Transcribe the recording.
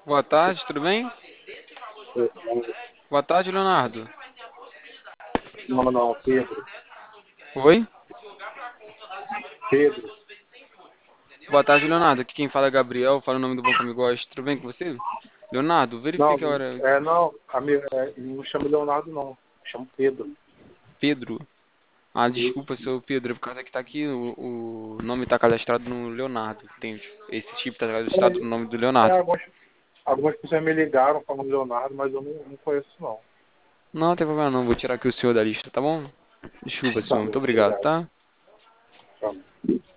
Boa tarde, tudo bem? Boa tarde, Leonardo. Não, não, Pedro. Oi? Pedro. Boa tarde, Leonardo. Aqui quem fala é Gabriel, fala o nome do Bom que me gosta. Tudo bem com você? Leonardo, Não, verifique a hora. não, não chama Leonardo, não. Chama Pedro. Pedro. Ah, Isso. desculpa, seu Pedro, é por causa que tá aqui, o nome tá cadastrado no Leonardo. Tem esse tipo tá cadastrado no nome do Leonardo. Algumas pessoas me ligaram falando Leonardo, mas eu não conheço, não. Não, não tem problema não, vou tirar aqui o senhor da lista, tá bom? Desculpa, Tá senhor. Muito bom, obrigado, obrigado. tá? Tá bom.